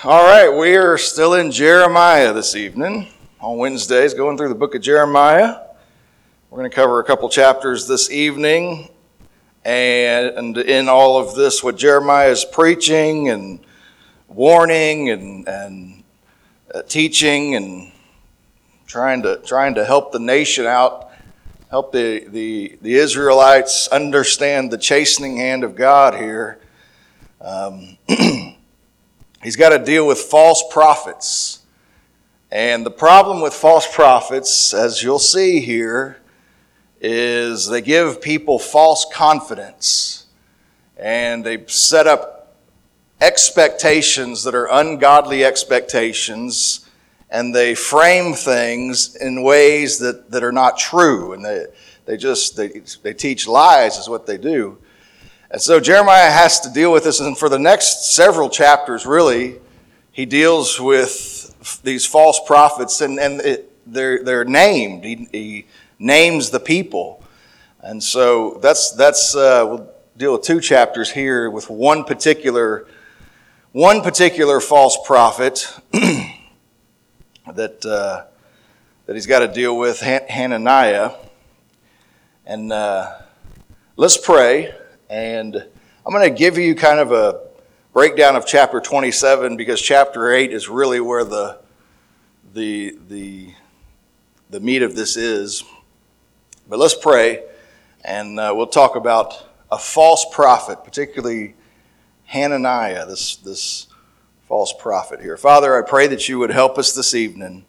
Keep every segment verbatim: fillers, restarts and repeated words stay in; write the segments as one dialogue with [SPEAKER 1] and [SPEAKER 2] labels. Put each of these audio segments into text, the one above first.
[SPEAKER 1] All right, we are still in Jeremiah this evening. On Wednesdays, going through the book of Jeremiah. We're going to cover a couple chapters this evening. And in all of this, what Jeremiah is preaching and warning and, and uh, teaching and trying to trying to help the nation out, help the, the, the Israelites understand the chastening hand of God here. Um, he's got to deal with false prophets. And the problem with false prophets, as you'll see here, is they give people false confidence. And they set up expectations that are ungodly expectations. And they frame things in ways that, that are not true. And they, they just, they, they teach lies is what they do. And so Jeremiah has to deal with this. And for the next several chapters, really, he deals with these false prophets, and, and it, they're, they're named. He, he names the people. And so that's, that's uh, we'll deal with two chapters here with one particular, one particular false prophet that, uh, that he's got to deal with, Han- Hananiah. And uh, let's pray. And I'm going to give you kind of a breakdown of chapter twenty-seven, because chapter eight is really where the the the the meat of this is. But let's pray, and uh, we'll talk about a false prophet, particularly Hananiah, this this false prophet here. Father, I pray that you would help us this evening.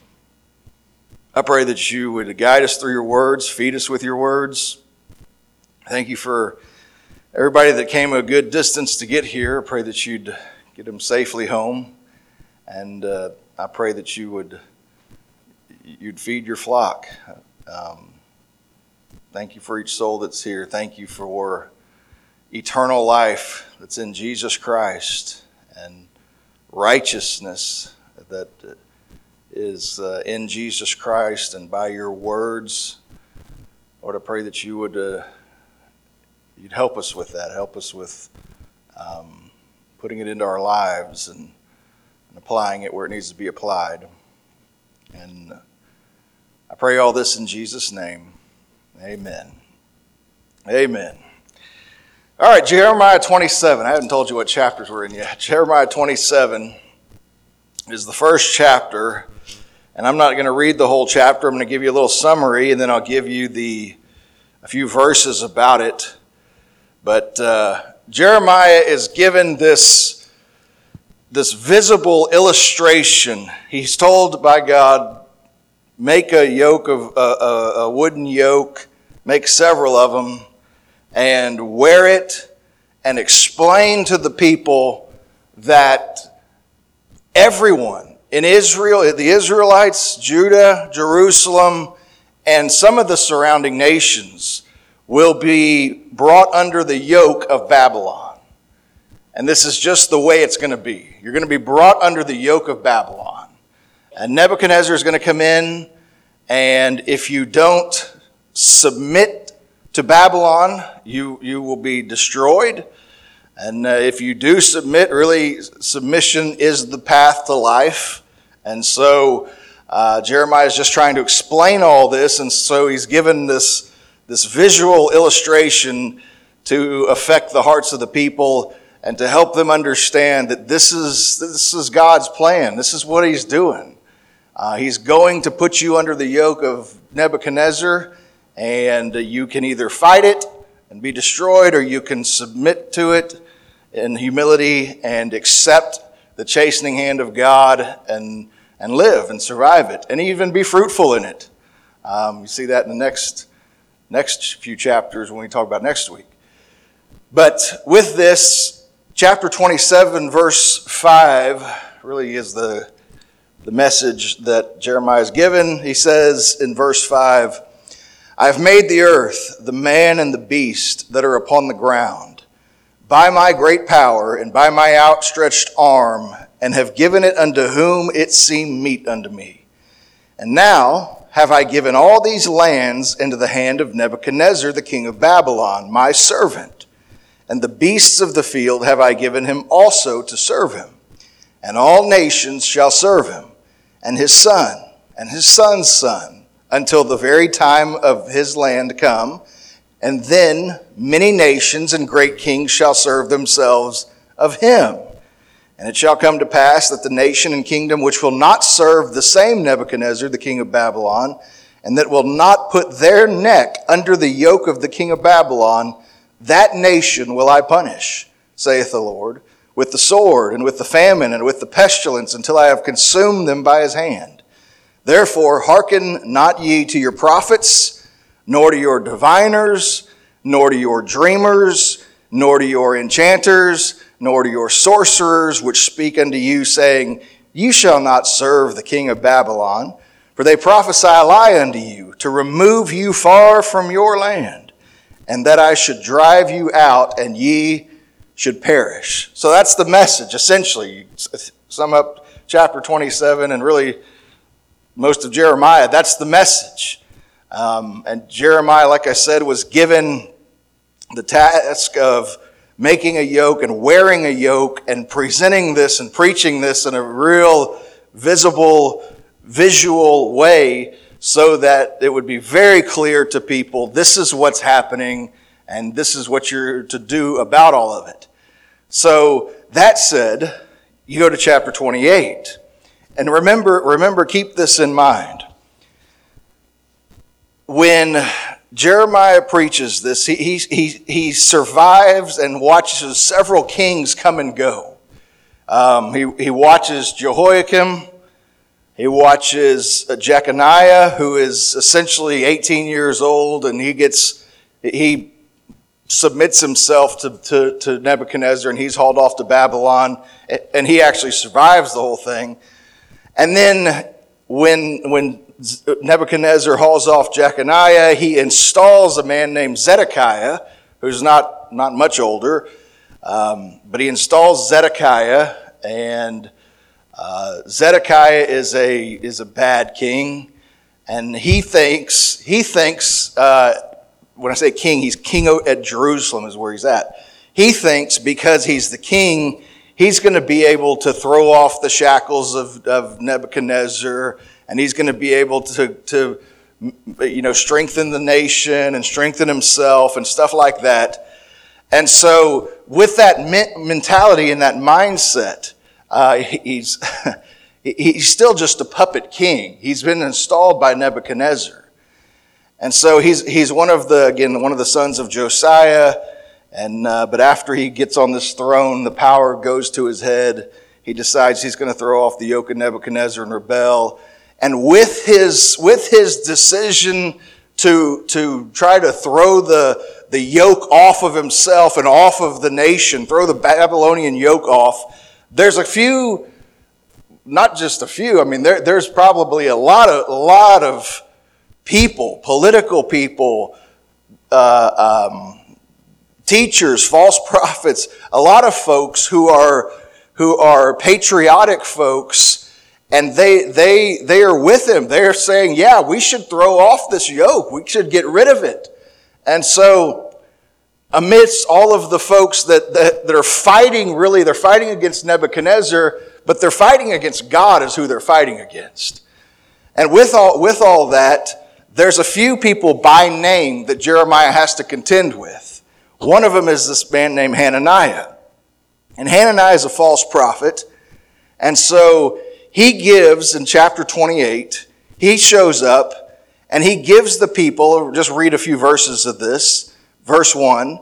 [SPEAKER 1] I pray that you would guide us through your words, feed us with your words. Thank you for everybody that came a good distance to get here. I pray that you'd get them safely home. And uh, I pray that you would you'd feed your flock. Um, thank you for each soul that's here. Thank you for eternal life that's in Jesus Christ and righteousness that is uh, in Jesus Christ and by your words. Lord, I pray that you would uh, You'd help us with that. Help us with um, putting it into our lives and, and applying it where it needs to be applied. And I pray all this in Jesus' name. Amen. Amen. All right, Jeremiah twenty-seven. I haven't told you what chapters we're in yet. Jeremiah twenty-seven is the first chapter. And I'm not going to read the whole chapter. I'm going to give you a little summary, and then I'll give you the a few verses about it. But uh, Jeremiah is given this, this visible illustration. He's told by God, make a yoke of uh, a, a wooden yoke, make several of them, and wear it, and explain to the people that everyone in Israel, the Israelites, Judah, Jerusalem, and some of the surrounding nations will be brought under the yoke of Babylon. And this is just the way it's going to be. You're going to be brought under the yoke of Babylon. And Nebuchadnezzar is going to come in, and if you don't submit to Babylon, you, you will be destroyed. And uh, if you do submit, really, submission is the path to life. And so uh, Jeremiah is just trying to explain all this, and so he's given this this visual illustration to affect the hearts of the people and to help them understand that this is this is God's plan. This is what he's doing. Uh, he's going to put you under the yoke of Nebuchadnezzar, and you can either fight it and be destroyed, or you can submit to it in humility and accept the chastening hand of God and, and live and survive it and even be fruitful in it. Um, you see that in the next next few chapters when we talk about next week. But with this, chapter twenty-seven, verse five, really is the, the message that Jeremiah is given. He says in verse five, I have made the earth, the man and the beast that are upon the ground, by my great power and by my outstretched arm, and have given it unto whom it seemed meet unto me. And now have I given all these lands into the hand of Nebuchadnezzar, the king of Babylon, my servant. And the beasts of the field have I given him also to serve him. and all nations shall serve him, and his son, and his son's son, until the very time of his land come. And then many nations and great kings shall serve themselves of him. And it shall come to pass that the nation and kingdom which will not serve the same Nebuchadnezzar, the king of Babylon, and that will not put their neck under the yoke of the king of Babylon, that nation will I punish, saith the Lord, with the sword and with the famine and with the pestilence, until I have consumed them by his hand. Therefore hearken not ye to your prophets, nor to your diviners, nor to your dreamers, nor to your enchanters, nor to your sorcerers, which speak unto you, saying, You shall not serve the king of Babylon. For they prophesy a lie unto you, to remove you far from your land, and that I should drive you out, and ye should perish. So that's the message, essentially. You sum up chapter twenty-seven and really most of Jeremiah, that's the message. Um, and Jeremiah, like I said, was given the task of making a yoke and wearing a yoke and presenting this and preaching this in a real visible, visual way so that it would be very clear to people, this is what's happening and this is what you're to do about all of it. So that said, you go to chapter twenty-eight. And remember, remember, keep this in mind. When Jeremiah preaches this, he, he, he, he survives and watches several kings come and go. Um, he, he watches Jehoiakim. He watches Jeconiah, who is essentially eighteen years old, and he gets he submits himself to, to, to Nebuchadnezzar, and he's hauled off to Babylon, and he actually survives the whole thing. And then when when Nebuchadnezzar hauls off Jeconiah, he installs a man named Zedekiah, who's not, not much older, um, but he installs Zedekiah, and uh, Zedekiah is a is a bad king, and he thinks he thinks uh, when I say king, he's king at Jerusalem is where he's at. He thinks because he's the king, he's going to be able to throw off the shackles of, of Nebuchadnezzar, and he's going to be able to, to, you know, strengthen the nation and strengthen himself and stuff like that. And so with that mentality and that mindset, uh, he's, he's still just a puppet king. He's been installed by Nebuchadnezzar. And so he's, he's one of the, again, one of the sons of Josiah. And uh, but after he gets on this throne, the power goes to his head. He decides he's going to throw off the yoke of Nebuchadnezzar and rebel. And with his with his decision to to try to throw the the yoke off of himself and off of the nation, throw the Babylonian yoke off, there's a few, not just a few. I mean, there, there's probably a lot of a lot of people, political people. Uh, um, Teachers, false prophets, a lot of folks who are who are patriotic folks, and they they they are with him. They're saying, yeah, we should throw off this yoke. We should get rid of it. And so amidst all of the folks that, that, that are fighting, really, they're fighting against Nebuchadnezzar, but they're fighting against God is who they're fighting against. And with all with all that, there's a few people by name that Jeremiah has to contend with. One of them is this man named Hananiah. And Hananiah is a false prophet. And so he gives, in chapter twenty-eight, he shows up and he gives the people, just read a few verses of this. Verse one,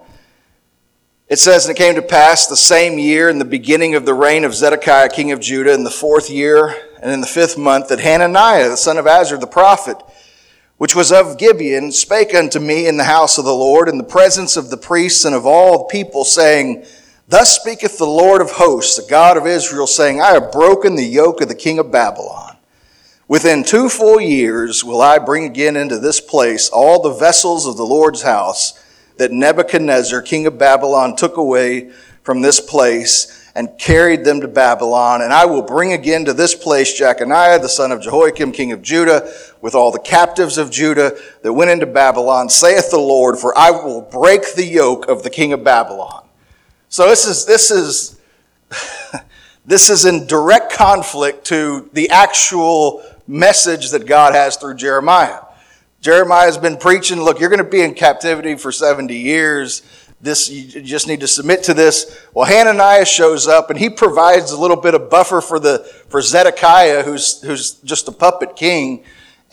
[SPEAKER 1] it says, And it came to pass the same year in the beginning of the reign of Zedekiah, king of Judah, in the fourth year and in the fifth month, that Hananiah, the son of Azur, the prophet, which was of Gibeon, spake unto me in the house of the Lord, in the presence of the priests and of all the people, saying, Thus speaketh the Lord of hosts, the God of Israel, saying, I have broken the yoke of the king of Babylon. Within two full years will I bring again into this place all the vessels of the Lord's house that Nebuchadnezzar, king of Babylon, took away from this place and carried them to Babylon. And I will bring again to this place Jeconiah, the son of Jehoiakim, king of Judah, with all the captives of Judah that went into Babylon, saith the Lord, for I will break the yoke of the king of Babylon. So this is, this is, This is in direct conflict to the actual message that God has through Jeremiah. Jeremiah has been preaching, look, you're going to be in captivity for seventy years. This, you just need to submit to this. Well, Hananiah shows up and he provides a little bit of buffer for the for Zedekiah, who's who's just a puppet king,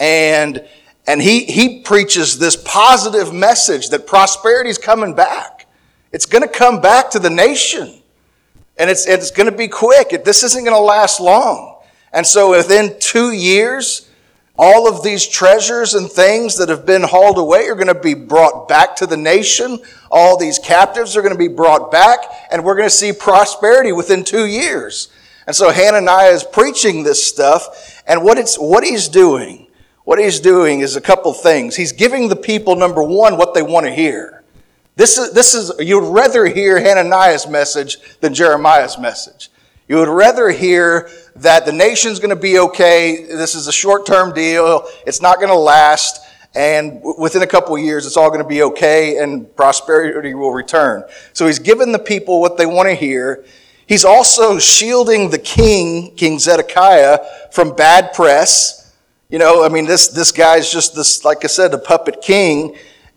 [SPEAKER 1] and and he he preaches this positive message that prosperity is coming back. It's going to come back to the nation, and it's it's going to be quick. It, this isn't going to last long, and so within two years. All of these treasures and things that have been hauled away are going to be brought back to the nation. All these captives are going to be brought back, and we're going to see prosperity within two years. And so Hananiah is preaching this stuff, and what it's what he's doing, what he's doing is a couple things. He's giving the people, number one, what they want to hear. This is this is you'd rather hear Hananiah's message than Jeremiah's message. You would rather hear that the nation's going to be okay, this is a short-term deal, it's not going to last, and within a couple of years it's all going to be okay and prosperity will return. So he's giving the people what they want to hear. He's also shielding the king, King Zedekiah, from bad press. You know, I mean, this this guy's just this, like I said, a puppet king,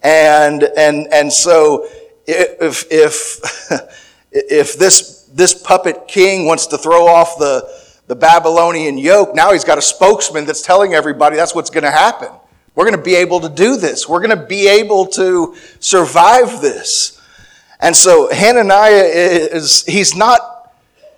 [SPEAKER 1] and and and so if if if this this puppet king wants to throw off the, the Babylonian yoke, now he's got a spokesman that's telling everybody that's what's going to happen. We're going to be able to do this. We're going to be able to survive this. And so Hananiah is, he's not,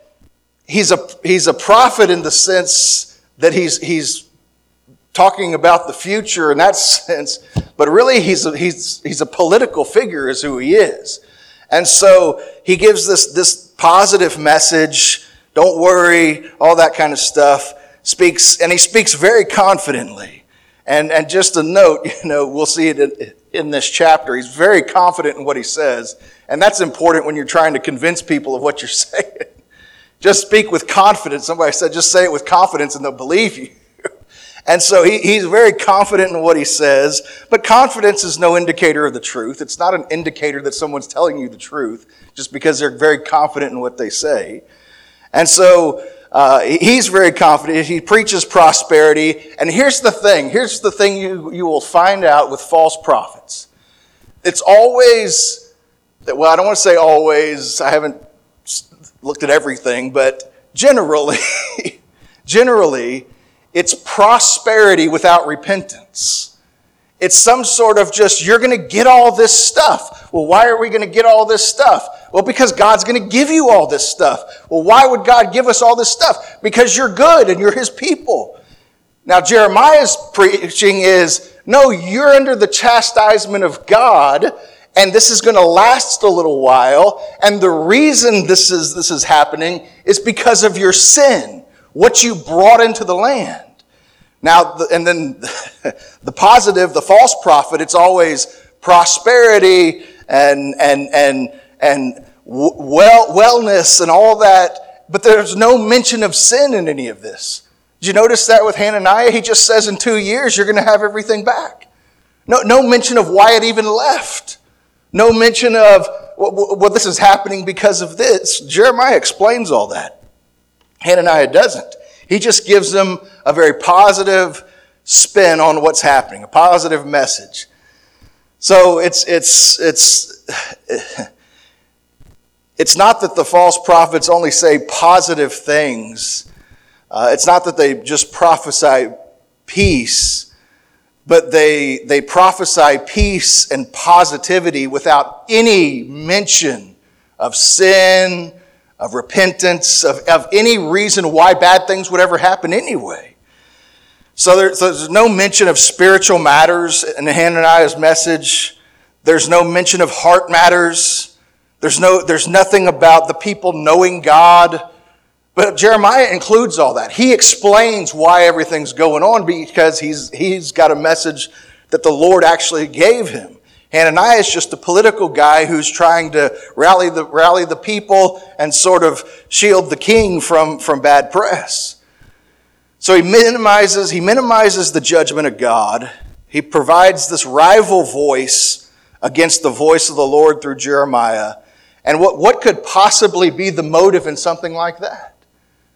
[SPEAKER 1] he's a, he's a prophet in the sense that he's, he's talking about the future in that sense, but really he's a, he's, he's a political figure is who he is. And so he gives this, this positive message, don't worry, all that kind of stuff, speaks, and he speaks very confidently. And, and just a note, you know, we'll see it in, in this chapter, he's very confident in what he says, and that's important when you're trying to convince people of what you're saying. Just speak with confidence. Somebody said, just say it with confidence and they'll believe you. And so he, he's very confident in what he says, but confidence is no indicator of the truth. It's not an indicator that someone's telling you the truth just because they're very confident in what they say. And so uh, he's very confident. He preaches prosperity. And here's the thing. Here's the thing you, you will find out with false prophets. It's always, well, I don't want to say always. I haven't looked at everything, but generally, generally, it's prosperity without repentance. It's some sort of just, you're going to get all this stuff. Well, why are we going to get all this stuff? Well, because God's going to give you all this stuff. Well, why would God give us all this stuff? Because you're good and you're his people. Now, Jeremiah's preaching is, no, you're under the chastisement of God, and this is going to last a little while. And the reason this is, this is happening is because of your sin, what you brought into the land. Now, and then the positive, the false prophet, it's always prosperity and and and and well wellness and all that, but there's no mention of sin in any of this. Did you notice that with Hananiah? He just says in two years you're going to have everything back. No, no mention of why it even left. No mention of, well, well, this is happening because of this. Jeremiah explains all that. Hananiah doesn't. He just gives them a very positive spin on what's happening, a positive message. So it's it's it's it's not that the false prophets only say positive things. Uh, it's not that they just prophesy peace, but they they prophesy peace and positivity without any mention of sin, of repentance, of, of any reason why bad things would ever happen anyway. So, there, so there's no mention of spiritual matters in Hananiah's message. There's no mention of heart matters. There's no, there's nothing about the people knowing God. But Jeremiah includes all that. He explains why everything's going on because he's, he's got a message that the Lord actually gave him. Hananiah is just a political guy who's trying to rally the rally the people and sort of shield the king from, from bad press. So he minimizes he minimizes the judgment of God. He provides this rival voice against the voice of the Lord through Jeremiah. And what, what could possibly be the motive in something like that?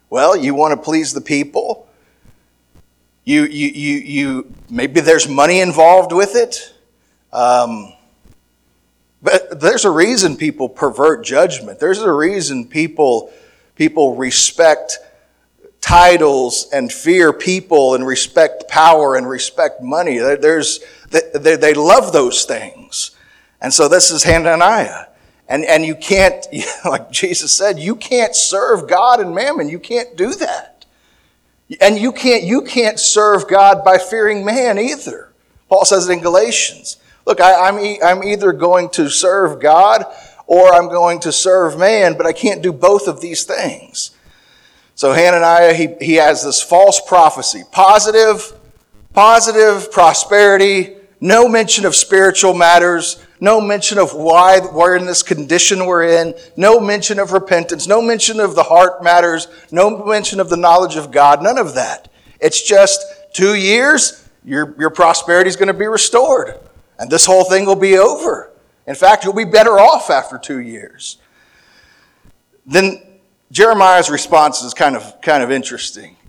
[SPEAKER 1] Well, you want to please the people. You, you, you, you. Maybe there's money involved with it. Um, but there's a reason people pervert judgment. There's a reason people, people respect titles and fear people and respect power and respect money. There's, they, they love those things. And so this is Hananiah. And, and you can't, like Jesus said, you can't serve God and mammon. You can't do that. And you can't, you can't serve God by fearing man either. Paul says it in Galatians. Look, I, I'm, e- I'm either going to serve God or I'm going to serve man, but I can't do both of these things. So Hananiah, he, he has this false prophecy. Positive, positive prosperity, no mention of spiritual matters, no mention of why we're in this condition we're in, no mention of repentance, no mention of the heart matters, no mention of the knowledge of God, none of that. It's just two years, your, your prosperity is going to be restored, and this whole thing will be over. In fact, you'll be better off after two years. Then Jeremiah's response is kind of, kind of interesting.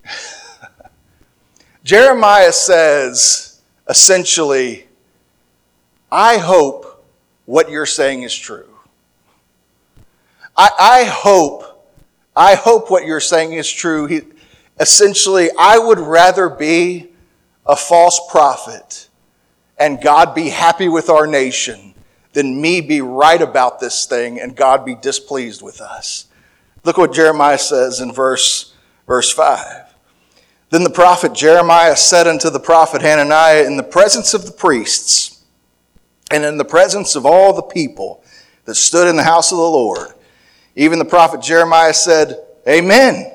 [SPEAKER 1] Jeremiah says, essentially, I hope what you're saying is true. I, I hope, I hope what you're saying is true. He, essentially, I would rather be a false prophet and God be happy with our nation than me be right about this thing and God be displeased with us. Look what Jeremiah says in verse, verse five. Then the prophet Jeremiah said unto the prophet Hananiah in the presence of the priests and in the presence of all the people that stood in the house of the Lord, even the prophet Jeremiah said, Amen.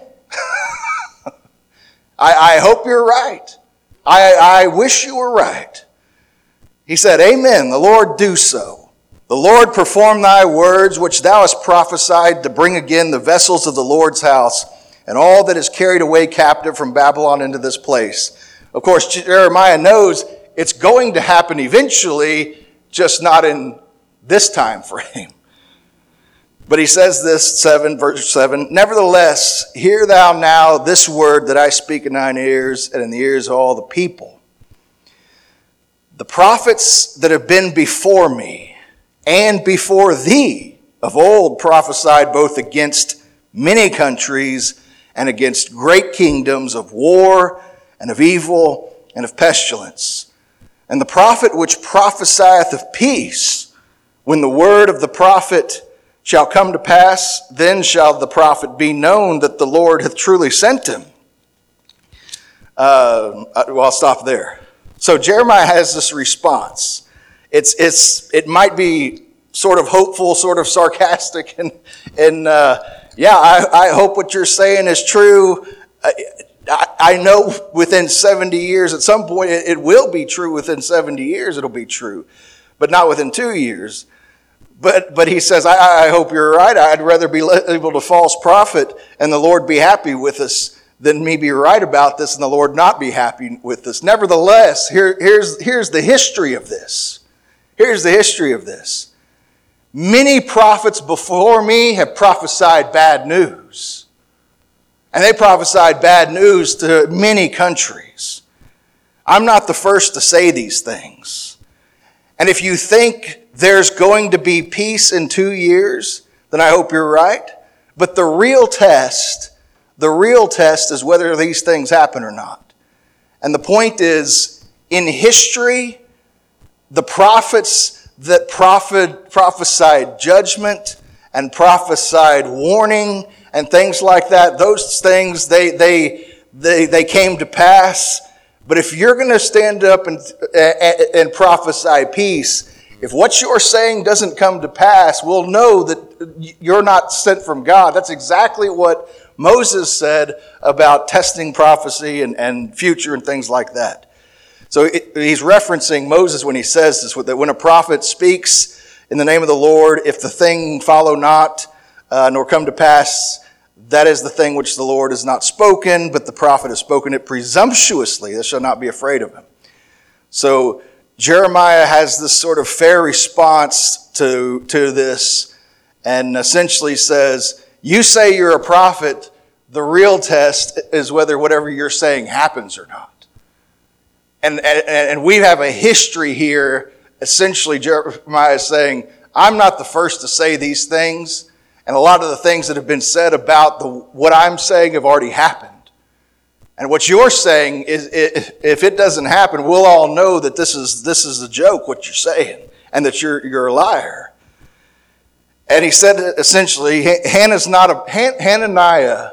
[SPEAKER 1] I, I hope you're right. I, I wish you were right. He said, Amen, the Lord do so. The Lord perform thy words, which thou hast prophesied, to bring again the vessels of the Lord's house, and all that is carried away captive from Babylon into this place. Of course, Jeremiah knows it's going to happen eventually, just not in this time frame. But he says this, seven, verse seven, Nevertheless, hear thou now this word that I speak in thine ears, and in the ears of all the people. The prophets that have been before me, and before thee of old prophesied both against many countries and against great kingdoms of war and of evil and of pestilence. And the prophet which prophesieth of peace, when the word of the prophet shall come to pass, then shall the prophet be known that the Lord hath truly sent him. Uh, well, I'll stop there. So Jeremiah has this response. It's it's it might be sort of hopeful, sort of sarcastic, and and uh, yeah, I, I hope what you're saying is true. I, I know within seventy years, at some point, it, it will be true. Within seventy years, it'll be true, but not within two years. But but he says, I, I hope you're right. I'd rather be able to false prophet and the Lord be happy with us than me be right about this and the Lord not be happy with us. Nevertheless, here, here's here's the history of this. Here's the history of this. Many prophets before me have prophesied bad news. And they prophesied bad news to many countries. I'm not the first to say these things. And if you think there's going to be peace in two years, then I hope you're right. But the real test, the real test is whether these things happen or not. And the point is, in history, the prophets that prophet, prophesied judgment and prophesied warning and things like that, those things, they they they, they came to pass. But if you're going to stand up and, and, and prophesy peace, if what you're saying doesn't come to pass, we'll know that you're not sent from God. That's exactly what Moses said about testing prophecy and, and future and things like that. So it, he's referencing Moses when he says this, that when a prophet speaks in the name of the Lord, if the thing follow not, uh, nor come to pass, that is the thing which the Lord has not spoken, but the prophet has spoken it presumptuously. They shall not be afraid of him. So Jeremiah has this sort of fair response to, to this, and essentially says, you say you're a prophet, The real test is whether whatever you're saying happens or not. And, and, and we have a history here, essentially Jeremiah is saying, I'm not the first to say these things, and a lot of the things that have been said about the, what I'm saying have already happened. And what you're saying is, if it doesn't happen, we'll all know that this is this is a joke, what you're saying, and that you're you're a liar. And he said essentially, Hannah's not a Hananiah.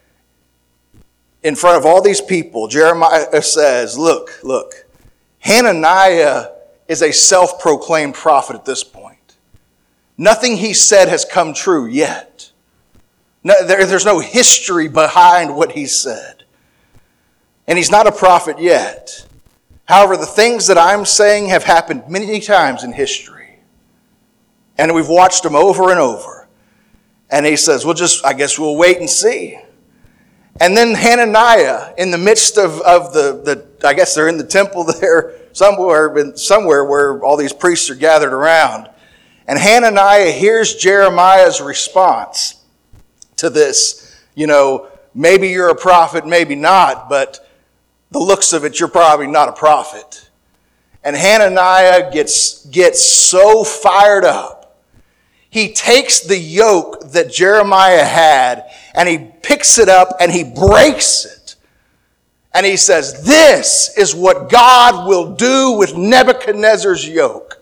[SPEAKER 1] In front of all these people, Jeremiah says, look, look, Hananiah is a self-proclaimed prophet at this point. Nothing he said has come true yet. No, there, there's no history behind what he said. And he's not a prophet yet. However, the things that I'm saying have happened many times in history. And we've watched them over and over. And he says, well, just, I guess we'll wait and see. And then Hananiah, in the midst of, of the, the, I guess they're in the temple there, somewhere, somewhere where all these priests are gathered around. And Hananiah hears Jeremiah's response to this. You know, maybe you're a prophet, maybe not, but the looks of it, you're probably not a prophet. And Hananiah gets, gets so fired up. He takes the yoke that Jeremiah had and he picks it up and he breaks it. And he says, this is what God will do with Nebuchadnezzar's yoke.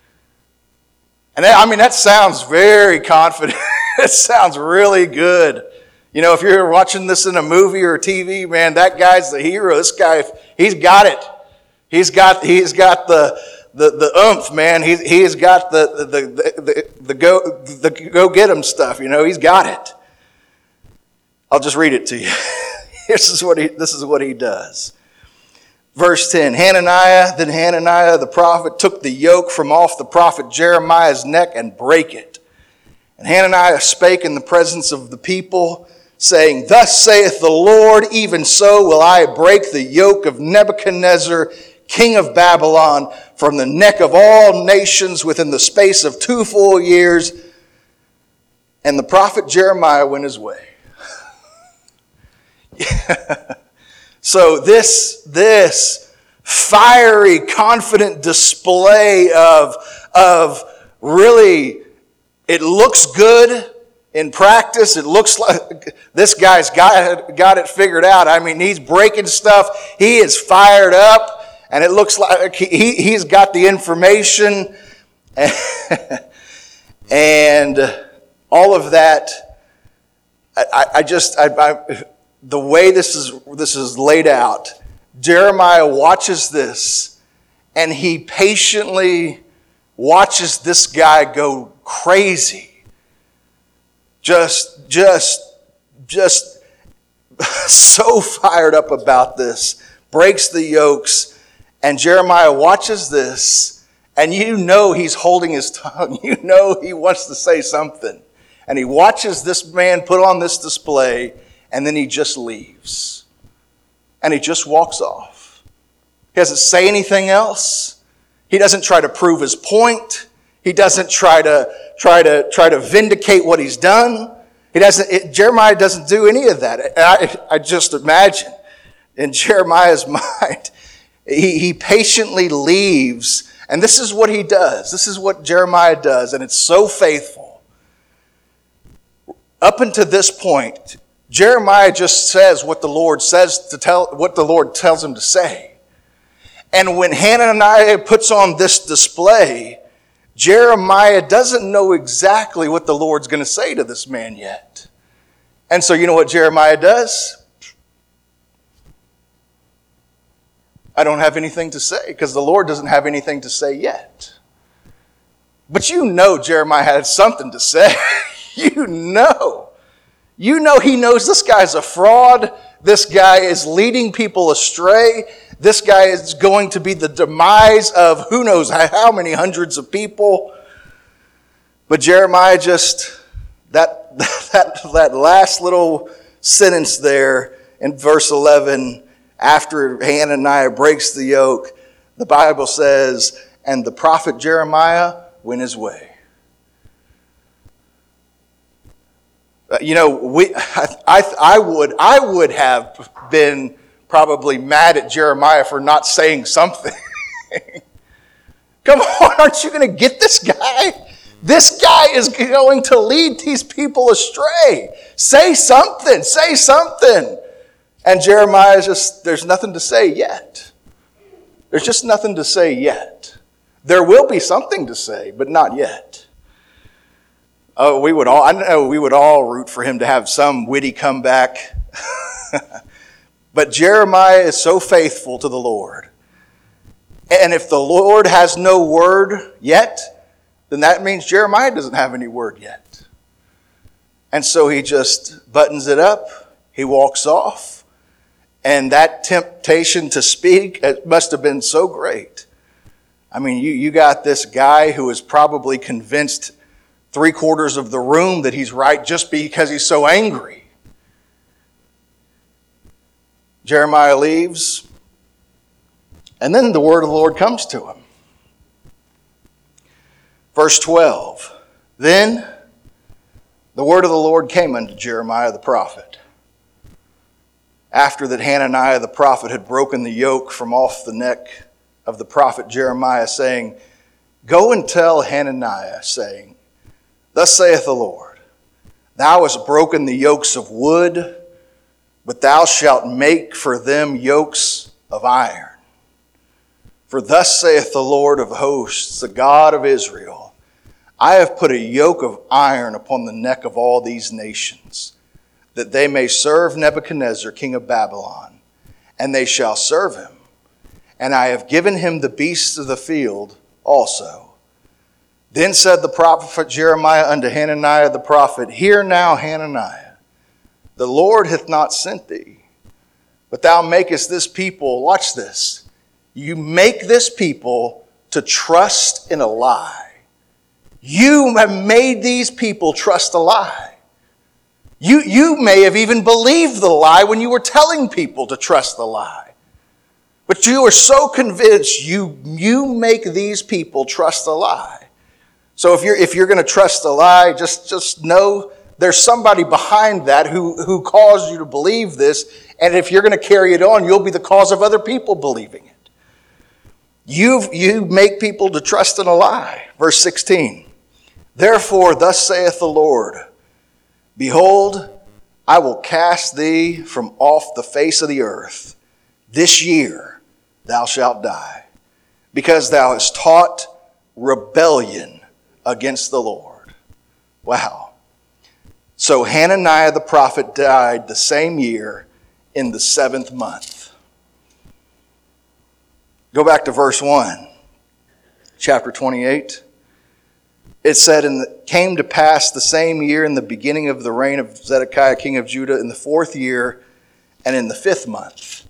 [SPEAKER 1] And I mean, that sounds very confident. It sounds really good. You know, if you're watching this in a movie or a T V, man, that guy's the hero. This guy, he's got it. He's got, he's got the, the, the oomph, man. He, he's got the, the, the, the, the go, the go get him stuff. You know, he's got it. I'll just read it to you. This is what he, this is what he does. Verse ten, Hananiah, then Hananiah the prophet took the yoke from off the prophet Jeremiah's neck and brake it. And Hananiah spake in the presence of the people, saying, thus saith the Lord, even so will I break the yoke of Nebuchadnezzar, king of Babylon, from the neck of all nations within the space of two full years. And the prophet Jeremiah went his way. So this, this fiery, confident display of, of really, it looks good in practice. It looks like this guy's got, got it figured out. I mean, he's breaking stuff. He is fired up. And it looks like he, he's got the information. And all of that. I, I just, I, I, the way this is, this is laid out, Jeremiah watches this and he patiently watches this guy go crazy. Just, just, just so fired up about this. Breaks the yokes. And Jeremiah watches this, and you know he's holding his tongue. You know he wants to say something. And he watches this man put on this display, and then he just leaves. And he just walks off. He doesn't say anything else. He doesn't try to prove his point. He doesn't try to try to try to vindicate what he's done. He doesn't. It, Jeremiah doesn't do any of that. I, I just imagine in Jeremiah's mind. He, he patiently leaves, and this is what he does. This is what Jeremiah does, and it's so faithful. Up until this point, Jeremiah just says what the Lord says to tell, what the Lord tells him to say. And when Hananiah puts on this display, Jeremiah doesn't know exactly what the Lord's going to say to this man yet. And so you know what Jeremiah does? I don't have anything to say because the Lord doesn't have anything to say yet. But you know Jeremiah had something to say. You know. You know he knows this guy's a fraud. This guy is leading people astray. This guy is going to be the demise of who knows how many hundreds of people. But Jeremiah just, that, that, that last little sentence there in verse eleven, after Hananiah breaks the yoke, the Bible says, and the prophet Jeremiah went his way. Uh, you know, we I, I I would I would have been probably mad at Jeremiah for not saying something. Come on, aren't you going to get this guy? This guy is going to lead these people astray. Say something, say something. And Jeremiah is just, there's nothing to say yet. There's just nothing to say yet. There will be something to say, but not yet. Oh, we would all, I know we would all root for him to have some witty comeback. But Jeremiah is so faithful to the Lord. And if the Lord has no word yet, then that means Jeremiah doesn't have any word yet. And so he just buttons it up. He walks off. And that temptation to speak, it must have been so great. I mean, you, you got this guy who is probably convinced three quarters of the room that he's right just because he's so angry. Jeremiah leaves. And then the word of the Lord comes to him. Verse twelve. Then the word of the Lord came unto Jeremiah the prophet, after that Hananiah the prophet had broken the yoke from off the neck of the prophet Jeremiah, saying, Go and tell Hananiah, saying, Thus saith the Lord, Thou hast broken the yokes of wood, but thou shalt make for them yokes of iron. For thus saith the Lord of hosts, the God of Israel, I have put a yoke of iron upon the neck of all these nations, that they may serve Nebuchadnezzar, king of Babylon, and they shall serve him. And I have given him the beasts of the field also. Then said the prophet Jeremiah unto Hananiah the prophet, Hear now, Hananiah, the Lord hath not sent thee, but thou makest this people, watch this, you make this people to trust in a lie. You have made these people trust a lie. You, you may have even believed the lie when you were telling people to trust the lie. But you are so convinced you, you make these people trust a lie. So if you're, if you're going to trust a lie, just, just know there's somebody behind that who, who caused you to believe this. And if you're going to carry it on, you'll be the cause of other people believing it. You you make people to trust in a lie. Verse sixteen. Therefore, thus saith the Lord, Behold, I will cast thee from off the face of the earth. This year thou shalt die, because thou hast taught rebellion against the Lord. Wow. So Hananiah the prophet died the same year in the seventh month. Go back to verse one, chapter twenty-eight. It said, And it came to pass the same year in the beginning of the reign of Zedekiah king of Judah, in the fourth year and in the fifth month.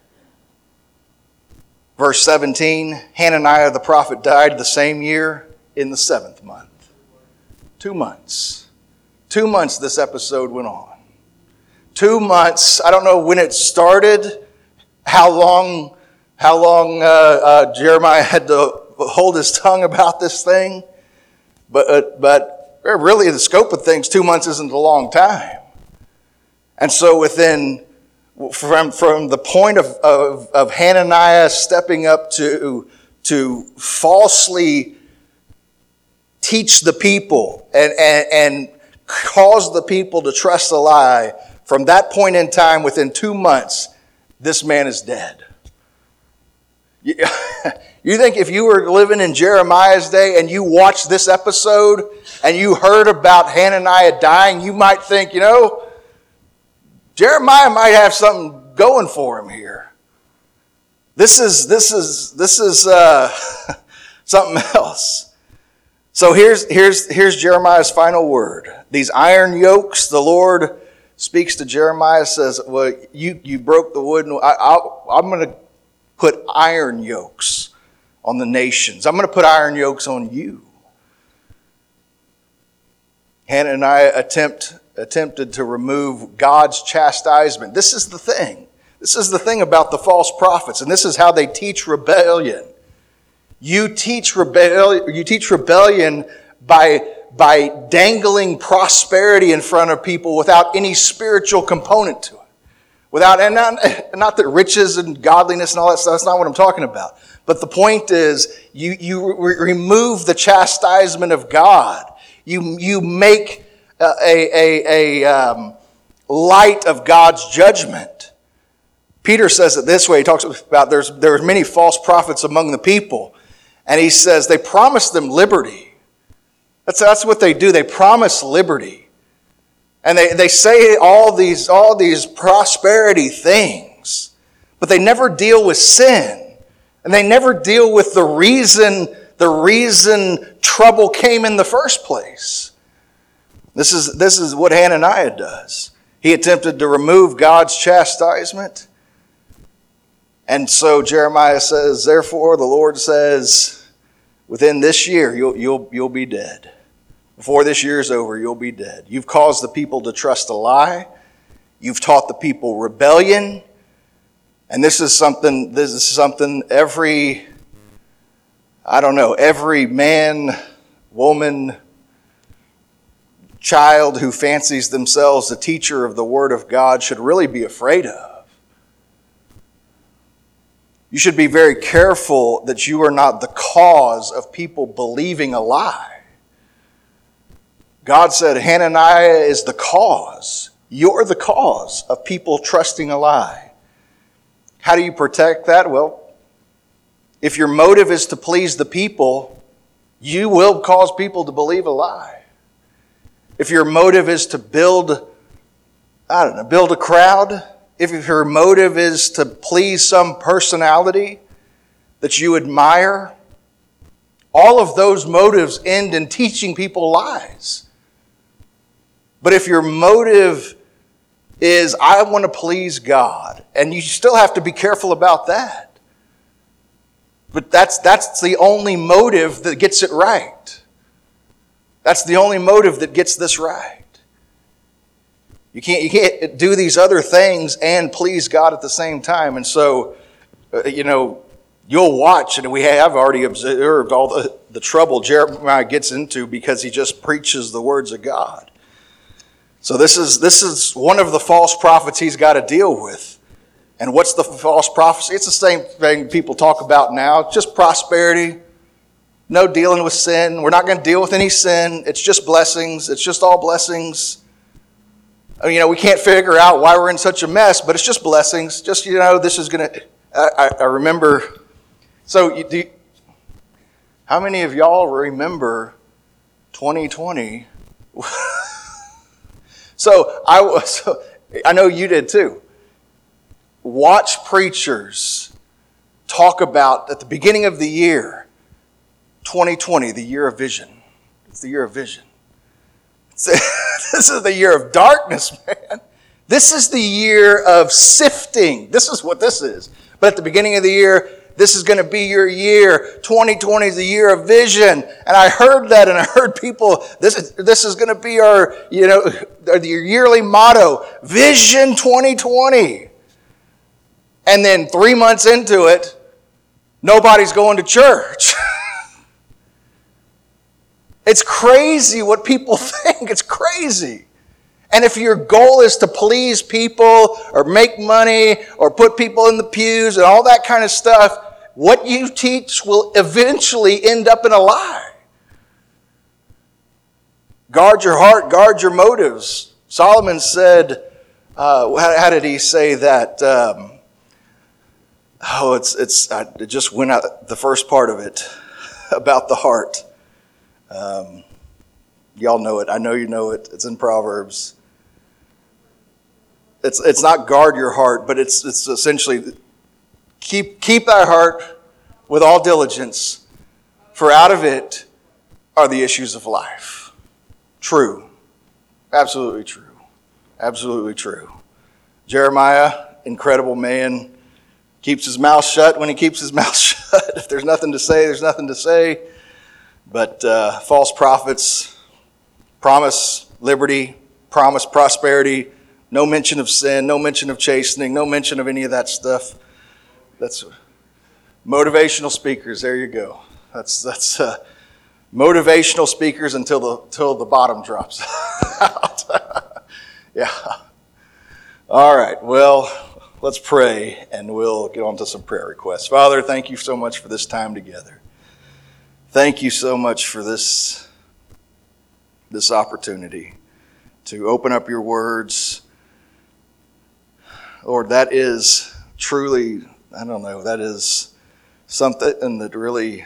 [SPEAKER 1] Verse seventeen, Hananiah the prophet died the same year in the seventh month. Two months. Two months this episode went on. Two months. I don't know when it started, how long... How long uh, uh, Jeremiah had to hold his tongue about this thing. But, uh, but really, the scope of things, two months isn't a long time. And so within, from, from the point of, of, of Hananiah stepping up to, to falsely teach the people and, and, and cause the people to trust a lie, from that point in time, within two months, this man is dead. You think if you were living in Jeremiah's day and you watched this episode and you heard about Hananiah dying, you might think, you know, Jeremiah might have something going for him here. This is this is this is uh, something else. So here's here's here's Jeremiah's final word. These iron yokes, the Lord speaks to Jeremiah, says, "Well, you you broke the wood, and I, I'll, I'm going to put iron yokes on the nations. I'm going to put iron yokes on you." Hananiah attempt, attempted to remove God's chastisement. This is the thing. This is the thing about the false prophets, and this is how they teach rebellion. You teach rebellion, you teach rebellion by, by dangling prosperity in front of people without any spiritual component to it. Without, and not, not that riches and godliness and all that stuff, that's not what I'm talking about. But the point is, you, you re- remove the chastisement of God. You, you make a, a, a um, light of God's judgment. Peter says it this way. He talks about there's, there's many false prophets among the people. And he says they promise them liberty. That's, that's what they do. They promise liberty. And they, they say all these, all these prosperity things, but they never deal with sin. And they never deal with the reason, the reason trouble came in the first place. This is, this is what Hananiah does. He attempted to remove God's chastisement. And so Jeremiah says, therefore the Lord says, within this year you'll, you'll, you'll be dead. Before this year is over, you'll be dead. You've caused the people to trust a lie. You've taught the people rebellion. And this is something, this is something every, I don't know, every man, woman, child who fancies themselves a teacher of the Word of God should really be afraid of. You should be very careful that you are not the cause of people believing a lie. God said Hananiah is the cause. You're the cause of people trusting a lie. How do you protect that? Well, if your motive is to please the people, you will cause people to believe a lie. If your motive is to build, I don't know, build a crowd, if your motive is to please some personality that you admire, all of those motives end in teaching people lies. But if your motive is, I want to please God, and you still have to be careful about that. But that's, that's the only motive that gets it right. That's the only motive that gets this right. You can't, you can't do these other things and please God at the same time. And so, uh, you know, you'll watch, and we have already observed all the, the trouble Jeremiah gets into because he just preaches the words of God. So this is this is one of the false prophets he's got to deal with. And what's the false prophecy? It's the same thing people talk about now. It's just prosperity. No dealing with sin. We're not going to deal with any sin. It's just blessings. It's just all blessings. I mean, you know, we can't figure out why we're in such a mess, but it's just blessings. Just, you know, this is going to... I, I remember... So, you, do you, how many of y'all remember twenty twenty? So I was, I know you did too. Watch preachers talk about at the beginning of the year, twenty twenty, the year of vision. It's the year of vision. This is the year of darkness, man. This is the year of sifting. This is what this is. But at the beginning of the year, this is going to be your year. twenty twenty is the year of vision. And I heard that, and I heard people, this is, this is going to be our, you know, your yearly motto, Vision twenty twenty. And then three months into it, nobody's going to church. It's crazy what people think. It's crazy. And if your goal is to please people or make money or put people in the pews and all that kind of stuff, what you teach will eventually end up in a lie. Guard your heart, guard your motives. Solomon said, uh, how, how did he say that? Um, oh, it's it's. I, it just went out the first part of it about the heart. Um, y'all know it. I know you know it. It's in Proverbs. It's it's not guard your heart, but it's it's essentially keep keep thy heart with all diligence, for out of it are the issues of life. True. Absolutely true. Absolutely true. Jeremiah, incredible man, keeps his mouth shut when he keeps his mouth shut. If there's nothing to say, there's nothing to say. But uh, false prophets promise liberty, promise prosperity, no mention of sin, no mention of chastening, no mention of any of that stuff. That's motivational speakers. There you go. That's that's uh, motivational speakers until the, till the bottom drops out. Yeah. All right. Well, let's pray and we'll get on to some prayer requests. Father, thank you so much for this time together. Thank you so much for this, this opportunity to open up your words. Lord, that is truly, I don't know, that is something that really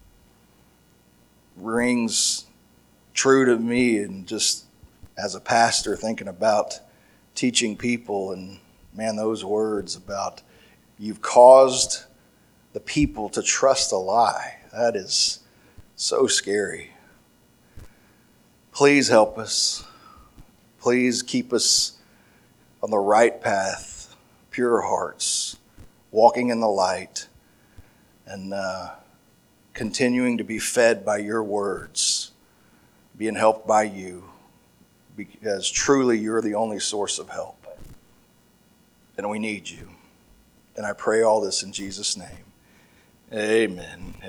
[SPEAKER 1] rings true to me, and just as a pastor thinking about teaching people, and man, those words about you've caused the people to trust a lie, that is so scary. Please help us. Please keep us on the right path, pure hearts, walking in the light, and uh, continuing to be fed by your words, being helped by you, because truly you're the only source of help. And we need you. And I pray all this in Jesus' name. Amen.